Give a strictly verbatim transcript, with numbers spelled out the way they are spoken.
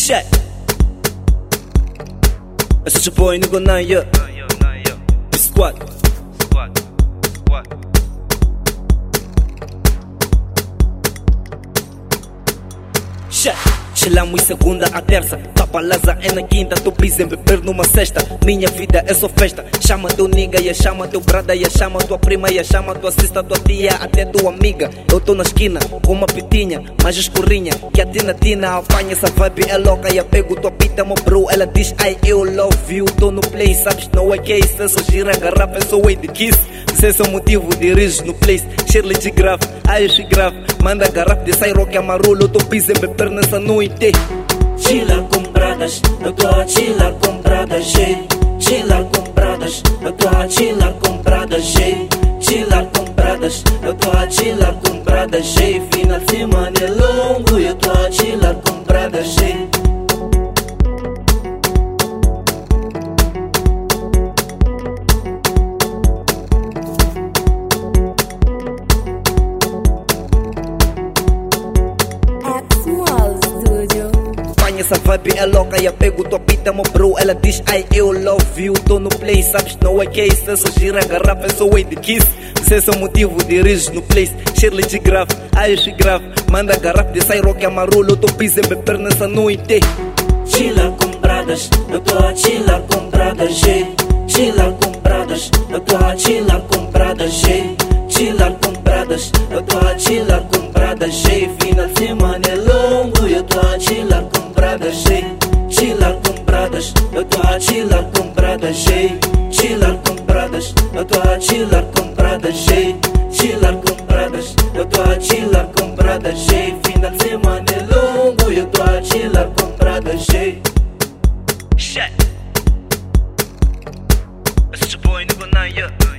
Shit. It's your boy nigga nine, yeah. Squad. Squad. Squad. Shit. Chilamos segunda a terça, tapalaza é na quinta, tu pisa em beber numa sexta. Minha vida é só festa. Chama teu nigga e chama teu brada e chama tua prima e chama tua sista, tua tia, até tua amiga. Eu tô na esquina com uma pitinha, mais escurinha, que a tina tina apanha essa vibe é louca. E eu pego tua pita, meu bro, ela diz ai eu love you. Tô no play, sabes, não é case, é só gira a garrafa, é só way de kiss. Se esse é o motivo, diriges no place. Shirley de grave, ai eu grave. Manda garrafa de sairo que amarulho, eu tô pisa em beber nessa noite. Chilar com bradas, eu tô a chilar com bradas, G. Chilar com bradas, eu tô a chilar com bradas, G. Chilar com bradas, eu tô a chilar com bradas, G. Final de semana é longo, eu tô a chilar com bradas, G. Essa vibe é louca e eu pego tua pita, meu bro, ela diz ai eu love you. Tô no play, sabes, não é case, é só gira a garrafa, é só way de kiss. Se esse é o motivo, diriges no place. Shirley de grave, ai eu grave. Manda garrafa de sairo que amarulho, eu tô pisa em beber nessa noite. Chilar com bradas, eu tô a chilar com bradas, G. Chilar com bradas, eu tô a chilar com bradas, G. Chilar com bradas, eu tô a chilar com bradas, G. Final de semana é longo, eu tô a chilar com bradas, G. Chilar com bradas, eu tô a chilar com bradas, G. Chilar com bradas, eu tô a chilar com bradas, G. Chilar com bradas, eu tô a chilar com bradas, G. Final de semana é longo, eu tô a chilar com bradas, G. Shit. It's your boy nigga nine, yeah.